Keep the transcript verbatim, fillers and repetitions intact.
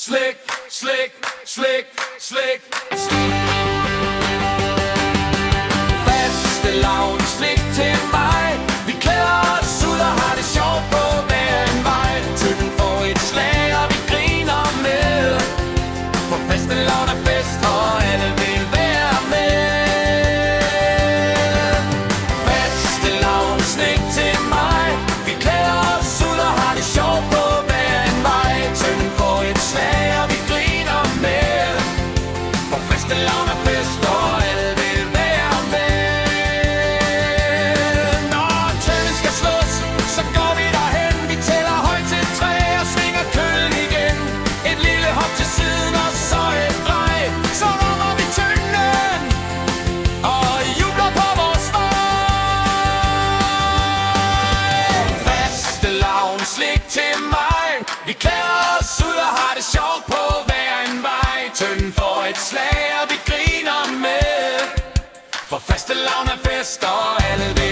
slik, slik, slik, slik, slik. Fastelavn, slik til mig. Vi klæder os ud og har det sjovt på hver en vej. Tønden får et slag, og vi griner med. For fastelavn er fest, og alle vil være med. Fastelavn, slik til mig. Vi klæder os ud og har det sjovt på hver en vej. Tønden får et slag, og vi griner med. For fastelavn er fest, og alle vil være med. Når tønden skal slås, så går vi derhen. Vi tæller højt til tre og svinger kølen igen. Et lille hop til siden og så et drej. Så rammer vi tønden og jubler på vores vej. Fastelavn, slik til mig. Vi klæder os ud og har det sjovt på hver en vej. Tønden får et slag, og vi griner med. For fastelavn er fest, og alle vil